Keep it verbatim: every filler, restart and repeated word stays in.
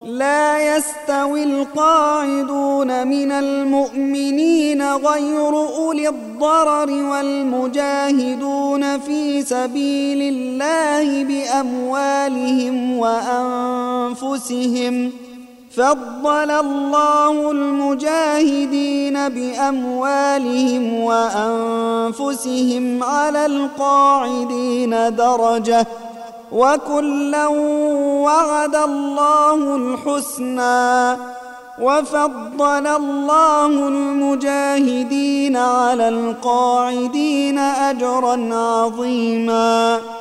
لا يستوي القاعدون من المؤمنين غير أولي الضرر والمجاهدون في سبيل الله بأموالهم وأنفسهم. فضل الله المجاهدين بأموالهم وأنفسهم على القاعدين درجة، وكلا وعد الله الحسنى، وفضل الله المجاهدين على القاعدين أجرا عظيما.